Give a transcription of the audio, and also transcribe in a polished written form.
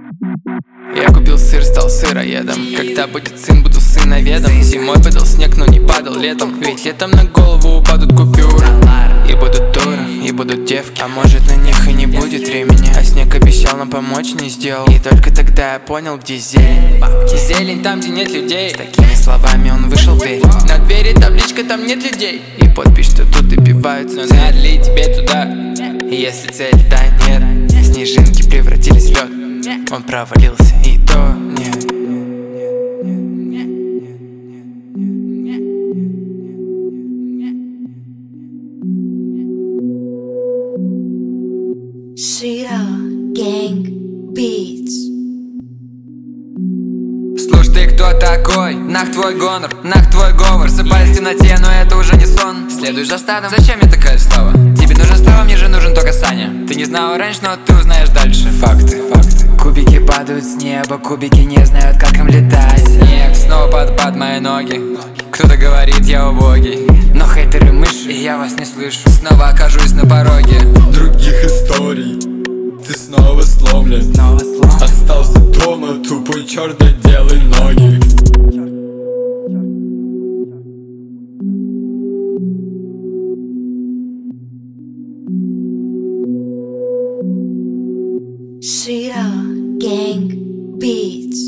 Я купил сыр, стал сыроедом. Когда будет сын, буду сыноведом. Зимой падал снег, но не падал летом. Ведь летом на голову упадут купюры. И будут туры, и будут девки. А может на них и не будет времени. А снег обещал нам помочь, не сделал. И только тогда я понял, где зелень. Зелень там, где нет людей. С такими словами он вышел в дверь. На двери табличка, там нет людей. И подпись, что тут добиваются. Но надо ли тебе туда? Если цель, да нет. Снежинки превратились в лед. Он провалился, и то нет. Shira Gang Beats. Слушай, ты кто такой? Нах твой гонор, нах твой говор. Просыпаюсь в темноте, но это уже не сон. Следуешь за стадом, зачем мне такая слава? Тебе нужен слава, мне же нужен только Саня. Ты не знала раньше, но ты узнаешь дальше. Факты, факты. Кубики падают с неба, кубики не знают, как им летать. Снег снова под мои ноги. Кто-то говорит, я убогий, но хейтеры мыши, и я вас не слышу. Снова окажусь на пороге других историй. Ты снова сломлен, остался дома, тупой черт, да делай ноги. Shira Gang Beats.